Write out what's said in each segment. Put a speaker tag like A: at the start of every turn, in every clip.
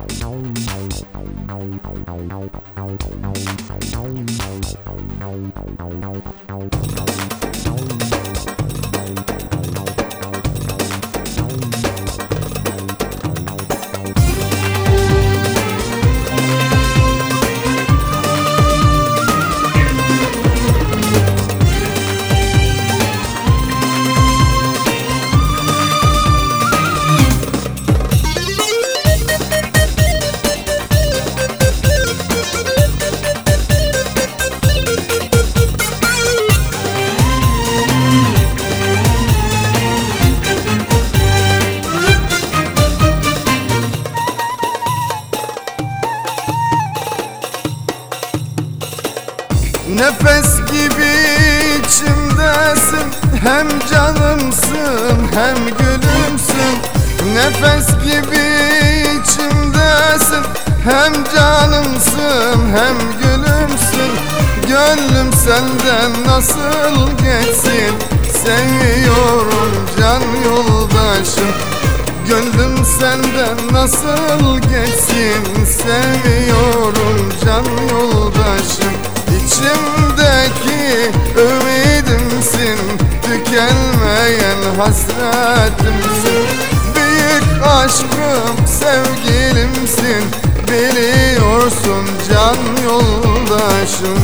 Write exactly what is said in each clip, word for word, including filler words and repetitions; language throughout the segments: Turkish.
A: Nefes gibi içimdesin, hem canımsın hem gülümsün. Nefes gibi içimdesin, hem canımsın hem gülümsün. Gönlüm senden nasıl geçsin, seviyorum can yoldaşım. Gönlüm senden nasıl geçsin, seviyorum can yoldaşım. İçimdeki ümidimsin, tükenmeyen hasretimsin. Büyük aşkım, sevgilimsin, biliyorsun can yoldaşım.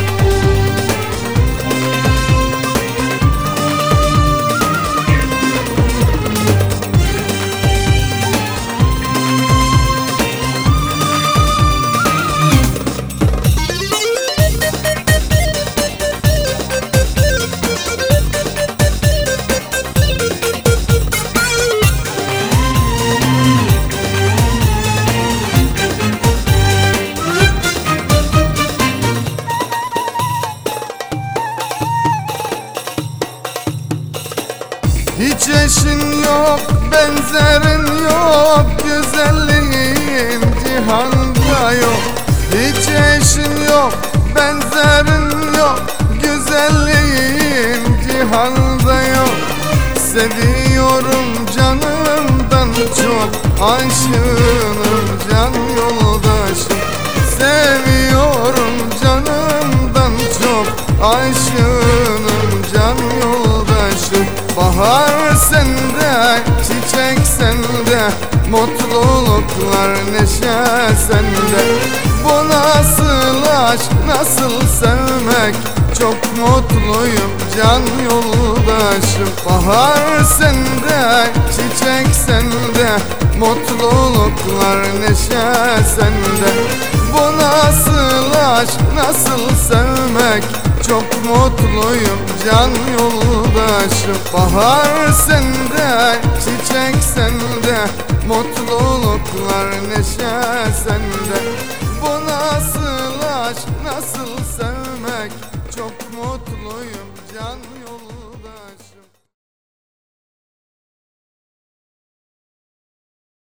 A: Hiç eşin yok, benzerin yok, güzelliğin cihanda yok. Hiç eşin yok, benzerin yok, güzelliğin cihanda yok. Seviyorum canımdan çok, aşığım can yoldaşım. Seviyorum canımdan çok, aşığım can yoldaşım. Bahar sende, çiçek sende, mutluluklar neşe sende. Bu nasıl aşk, nasıl sevmek, çok mutluyum can yoldaşım. Bahar sende, çiçek sende, mutluluklar neşe sende. Bu nasıl aşk, nasıl sevmek, çok mutluyum can yoldaşım. Bahar sende, çiçek sende, mutluluklar neşe sende. Bu nasıl aşk, nasıl sevmek, çok mutluyum can yoldaşım.